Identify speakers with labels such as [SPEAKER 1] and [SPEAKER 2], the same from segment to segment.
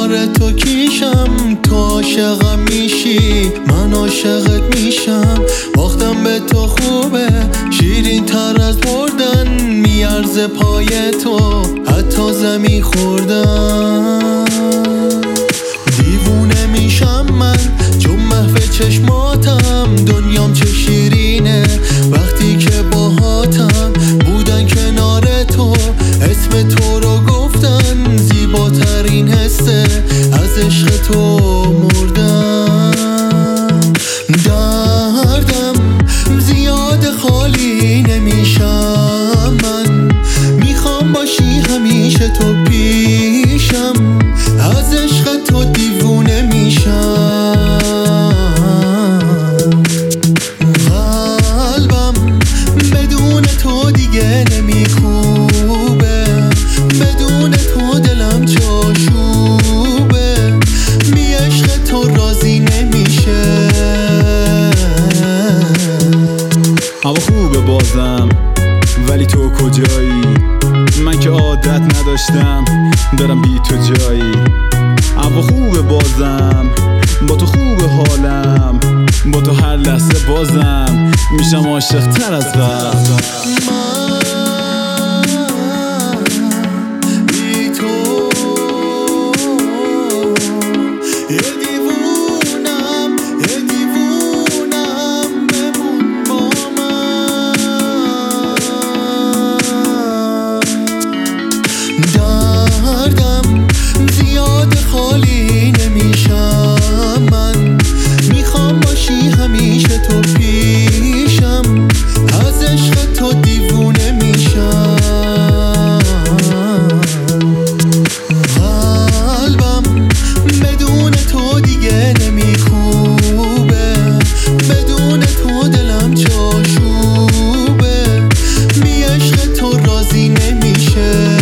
[SPEAKER 1] کنار تو کیشم، تو عاشقم میشی من عاشقت میشم. وقتم به تو خوبه شیرین تر از بردن، میارزه پای تو حتی زمین خوردن. دیوونه میشم من چون محو چشماتم، دنیام چه شیرینه وقتی که باهاتم. بودن کنار تو اسم تو رو گفتن، زیباترین حسه از عشق تو مردم. دردم زیاد خالی نمیشم من، میخوام باشی همیشه تو پیشم، از عشق تو دیوونه میشم. قلبم بدون تو دیگه نمیکوبه، بدون تو دلم چاشوبه، بی عشق تو راضی نمیشه.
[SPEAKER 2] هوا خوبه بازم ولی تو کجایی؟ من که عادت نداشتم برم بی تو جایی. هوا خوبه بازم با تو خوبه حالم، با تو هر لحظه بازم میشم عاشق تر از قبل.
[SPEAKER 1] دردم زیاد خالی نمیشم من، میخوام باشی همیشه تو پیشم، از عشق تو دیوونه میشم. قلبم بدون تو دیگه نمیکوبه، بدون تو دلم چاشوبه، بی عشق تو راضی نمیشه.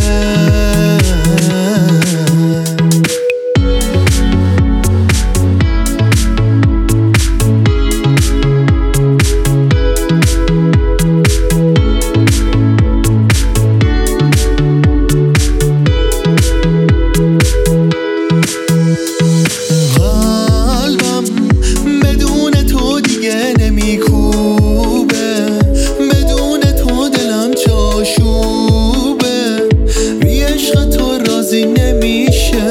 [SPEAKER 1] قلبم بدون تو دیگه نمیکوبه، بدون تو دلم چاشوبه، بی عشق تو راضی نمیشه.